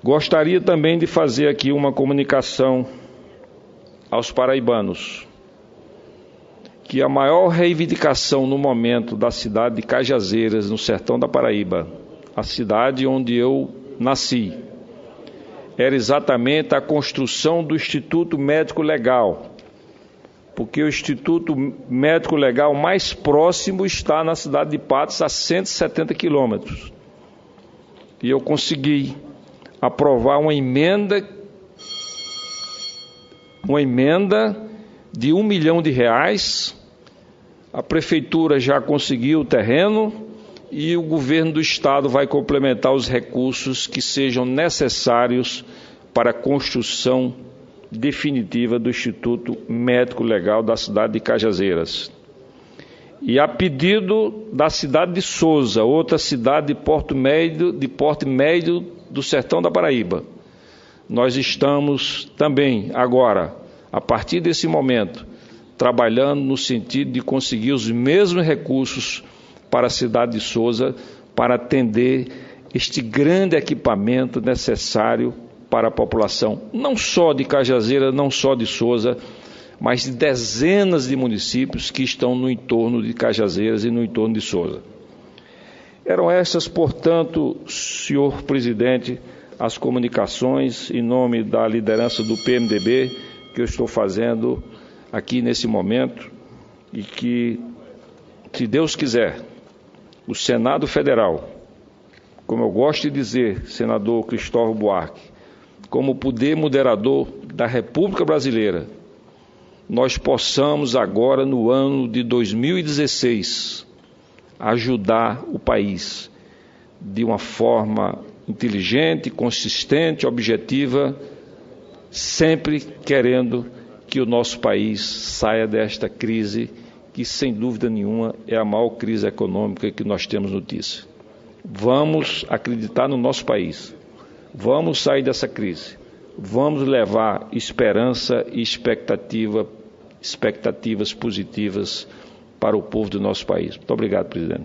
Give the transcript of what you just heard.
Gostaria também de fazer aqui uma comunicação aos paraibanos, que a maior reivindicação no momento da cidade de Cajazeiras, no sertão da Paraíba, a cidade onde eu nasci, era exatamente a construção do Instituto Médico Legal, porque o Instituto Médico Legal mais próximo está na cidade de Patos, a 170 quilômetros. E eu consegui aprovar uma emenda de R$1 milhão. A prefeitura já conseguiu o terreno e o governo do estado vai complementar os recursos que sejam necessários para a construção definitiva do Instituto Médico Legal da cidade de Cajazeiras. E a pedido da cidade de Sousa, outra cidade de porte médio do sertão da Paraíba, nós estamos também agora, a partir desse momento, trabalhando no sentido de conseguir os mesmos recursos para a cidade de Sousa, para atender este grande equipamento necessário para a população, não só de Cajazeiras, não só de Sousa, mas de dezenas de municípios que estão no entorno de Cajazeiras e no entorno de Sousa. Eram essas, portanto, senhor presidente, as comunicações em nome da liderança do PMDB que eu estou fazendo aqui nesse momento, e que, se Deus quiser, o Senado Federal, como eu gosto de dizer, senador Cristóvão Buarque, como poder moderador da República Brasileira, nós possamos agora, no ano de 2016, ajudar o país de uma forma inteligente, consistente, objetiva, sempre querendo que o nosso país saia desta crise, que sem dúvida nenhuma é a maior crise econômica que nós temos notícia. Vamos acreditar no nosso país. Vamos sair dessa crise, vamos levar esperança e expectativas positivas para o povo do nosso país. Muito obrigado, presidente.